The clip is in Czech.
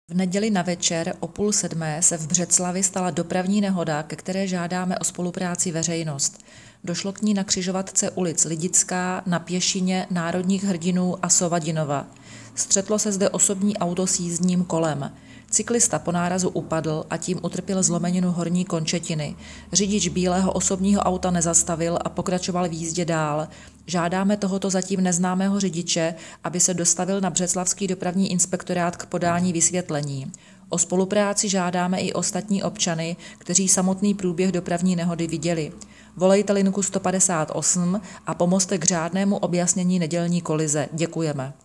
V neděli na večer o 6:30 se v Břeclavi stala dopravní nehoda, ke které žádáme o spolupráci veřejnost. Došlo k ní na křižovatce ulic Lidická, na Pěšině, Národních hrdinů a Sovadinova. Střetlo se zde osobní auto s jízdním kolem. Cyklista po nárazu upadl a tím utrpěl zlomeninu horní končetiny. Řidič bílého osobního auta nezastavil a pokračoval v jízdě dál. Žádáme tohoto zatím neznámého řidiče, aby se dostavil na Břeclavský dopravní inspektorát k podání vysvětlení. O spolupráci žádáme i ostatní občany, kteří samotný průběh dopravní nehody viděli. Volejte linku 158 a pomozte k řádnému objasnění nedělní kolize. Děkujeme.